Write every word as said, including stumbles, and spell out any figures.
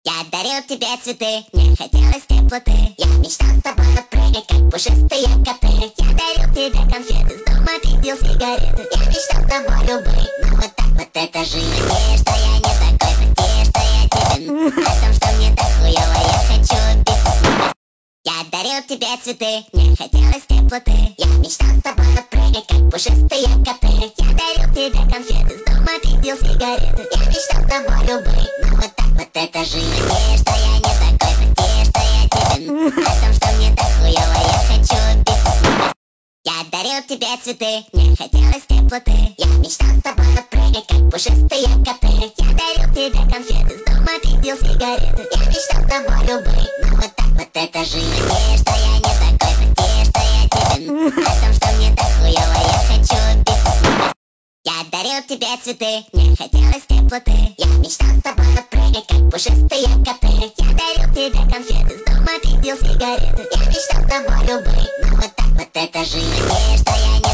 Я дарил тебе цветы, мне хотелось теплоты. Я мечтал с тобой прыгать, как пушистые коты. Я дарил тебе конфеты, с дома пиздил сигареты. Я мечтал с тобой любить, но вот так вот это жизнь. Прости, что я не такой, прости, что я тебе о том, что мне так хуёво, я хочу убиться снова. Я дарил тебе цветы, мне хотелось теплоты. Я мечтал с тобой прыгать, как пушистые коты. Я дарил тебе конфеты, с дома пиздил сигареты. Я мечтал с тобой любить, но вот так вот это жизнь. Прости, что я не такой, прости, что я тебе о том, что мне так хуёво, я хочу убиться снова. Я дарил тебе цветы, мне хотелось теплоты. Я мечтал с тобой прыгать, как пушистые коты. Я дарил тебе конфеты, с дома пиздил сигареты. Я мечтал с тобой любить, но вот так вот это жизнь. Прости, что я не такой, прости, что я тебе о том, что мне так хуёво, я хочу убиться снова. Я дарил тебе цветы, мне хотелось теплоты. Я мечтал с тобой прыгать, как пушистые коты. Я дарил тебе конфеты, с дома пиздил сигареты. Я мечтал с тобой любить, но вот так вот это жизнь. Прости, что я не